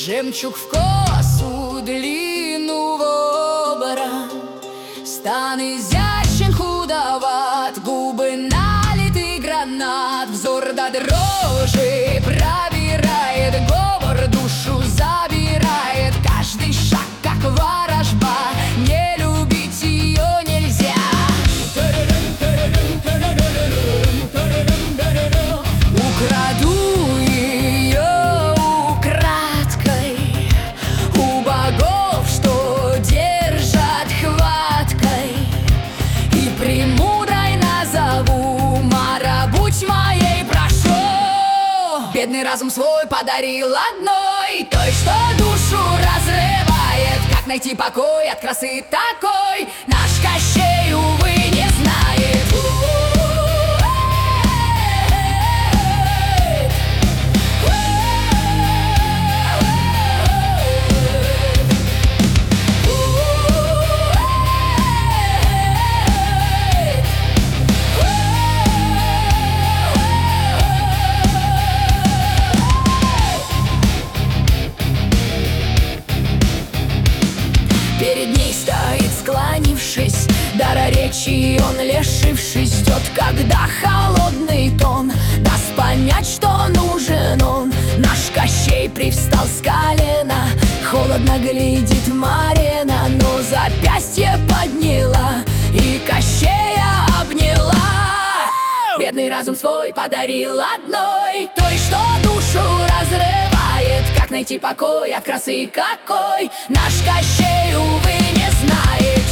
Жемчуг в косу, длину в оборот, стан изящен, худоват, губы налиты гранат, взор до дрожи пробирает, говор душу забирает, каждый шаг как ворожба, не любить ее нельзя. Украду ее украдкой у богов, что держат хваткой, и премудрой назову: Мара, будь моей, прошу. Бедный разум свой подарил одной, той, что душу разрывает. Как найти покой от красы такой, наш Кощей, увы, не знает. Перед ней стоит, склонившись, дара речи он лишившись, ждет, когда холодный тон даст понять, что нужен он. Наш Кощей привстал с колена, холодно глядит Марина, но запястье подняла и Кощея обняла. Бедный разум свой подарил одной, той, что душу разрывает. Как найти покой от красы какой, наш Кощей, увы, не знает.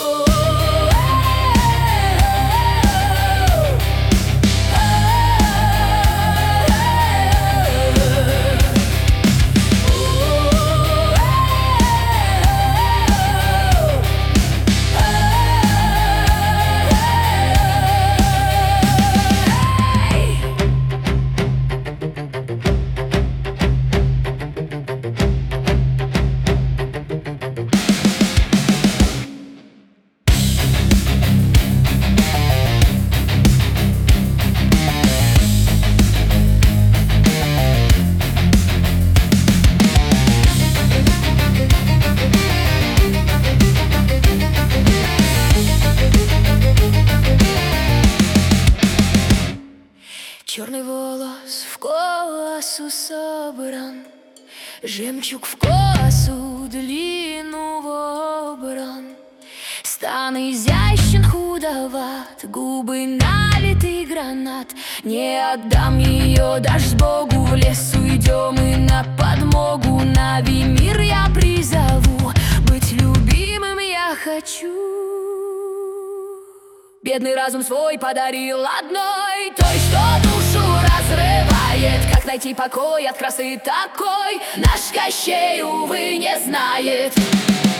Черный волос в косу собран, жемчуг в косу, длину вобран, стан изящен, худоват, губы налиты гранат. Не отдам ее даже Богу, в лес уйдем и на подмогу. Нави мир я призову, быть любимым я хочу. Бедный разум свой подарил одной, той, что душу разрывает. Как найти покой от красы такой, наш Кощей, увы, не знает.